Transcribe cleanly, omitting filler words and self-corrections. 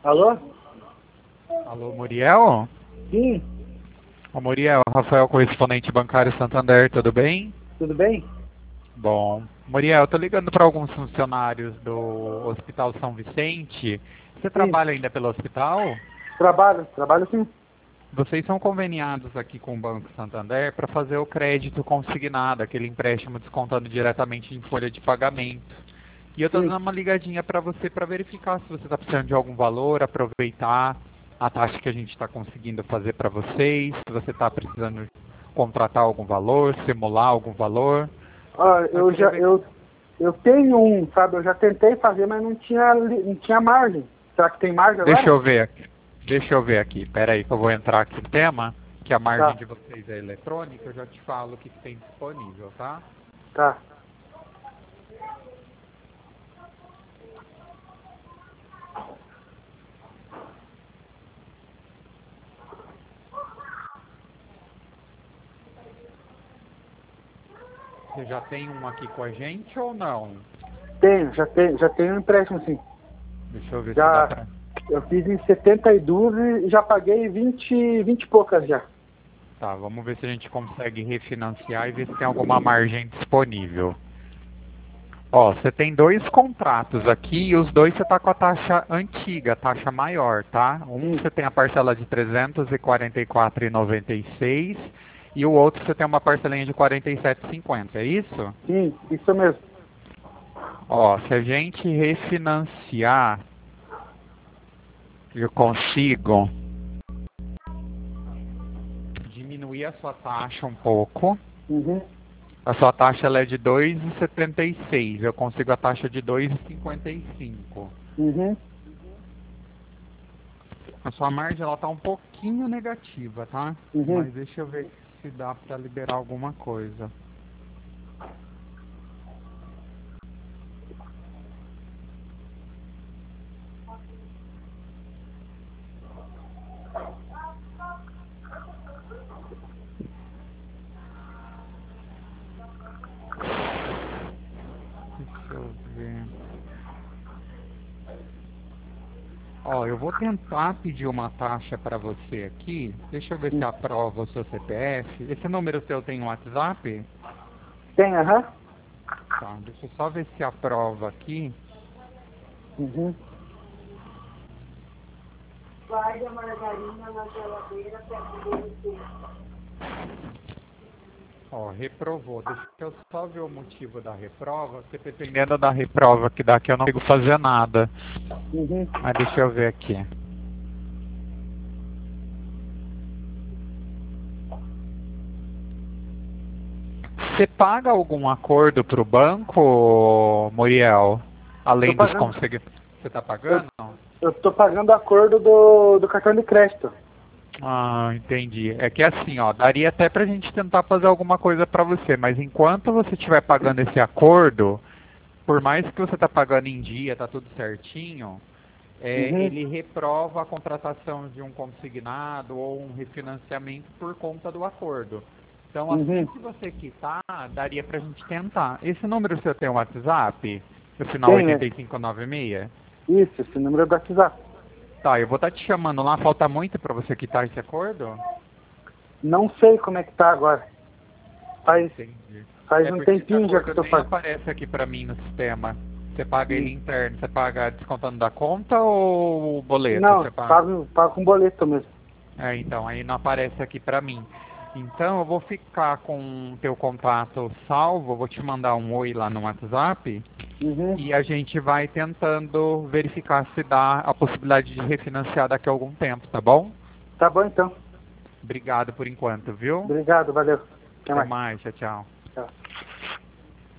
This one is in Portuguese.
Alô? Alô, Muriel? Sim, Ô, Muriel, Rafael, correspondente bancário Santander, tudo bem? tudo bem? Bom. Muriel, eu tô ligando para alguns funcionários do Hospital São Vicente. Você Sim, trabalha ainda pelo hospital? trabalho sim. Vocês são conveniados aqui com o Banco Santander para fazer o crédito consignado, aquele empréstimo descontando diretamente em folha de pagamento. E eu tô Sim. dando uma ligadinha para você para verificar se você está precisando de algum valor, aproveitar a taxa que a gente está conseguindo fazer para vocês, se você está precisando contratar algum valor, simular algum valor. Ó, Eu eu queria já, ver. eu tenho um, sabe? Eu já tentei fazer, mas não tinha margem. Será que tem margem Deixa agora? eu ver aqui. Deixa eu ver aqui. Pera aí que eu vou entrar aqui no tema, que a margem Tá, de vocês é eletrônica, eu já te falo o que tem disponível, tá? tá. Você já tem um aqui com a gente ou não? Já tenho um empréstimo sim. Deixa eu ver se dá Já, pra... eu fiz em 72 e já paguei 20 e poucas já. Tá, vamos ver se a gente consegue refinanciar e ver se tem alguma margem disponível. Ó, você tem dois contratos aqui e os dois você tá com a taxa antiga, a taxa maior, tá? Um Sim, você tem a parcela de R$ 344,96 e o outro você tem uma parcelinha de R$ 47,50, é isso? sim, isso mesmo. Ó, se a gente refinanciar, eu consigo diminuir a sua taxa um pouco. Uhum, A sua taxa ela é de 2,76. Eu consigo a taxa de 2,55. uhum. A sua margem ela tá um pouquinho negativa, tá? Uhum. Mas deixa eu ver se dá para liberar alguma coisa. Deixa eu ver. Ó, eu vou tentar pedir uma taxa para você aqui. Deixa eu ver se aprova o seu CPF. Esse número seu tem um WhatsApp? Tem, aham. Tá, deixa eu só ver se aprova aqui. Uhum. Guarde a margarina na geladeira para poder ter. Ó, reprovou. Deixa eu só ver o motivo da reprova, porque dependendo da reprova que dá aqui eu não consigo fazer nada. Uhum. Mas deixa eu ver aqui. Você paga algum acordo para o banco, Muriel? Tô Além dos pagando, conseguidos. Você está eu, pagando? eu tô pagando o acordo do cartão de crédito. Ah, entendi. É que assim, ó, daria até pra gente tentar fazer alguma coisa para você, mas enquanto você estiver pagando esse acordo, por mais que você tá pagando em dia, tá tudo certinho, Uhum. ele reprova a contratação de um consignado ou um refinanciamento por conta do acordo. Então, assim Uhum. que você quitar, daria pra gente tentar. Esse número você tem um WhatsApp? No final Tem, né? 8596? Isso, esse número é do WhatsApp. Tá, eu vou estar te chamando lá. Falta muito pra você quitar esse acordo? Não sei como é que tá agora. Faz, Entendi. faz É um porque esse tempinho já que eu acordo tô nem fazendo. aparece aqui pra mim no sistema. Você paga ele interno, você paga descontando da conta ou o boleto? Não, Você paga? pago com boleto mesmo. É, então, aí não aparece aqui pra mim. Então, eu vou ficar com o teu contato salvo, vou te mandar um oi lá no WhatsApp Uhum. e a gente vai tentando verificar se dá a possibilidade de refinanciar daqui a algum tempo, tá bom? Tá bom então. Obrigado por enquanto, viu? Obrigado, valeu. Até Até mais. mais, tchau, tchau. Tchau.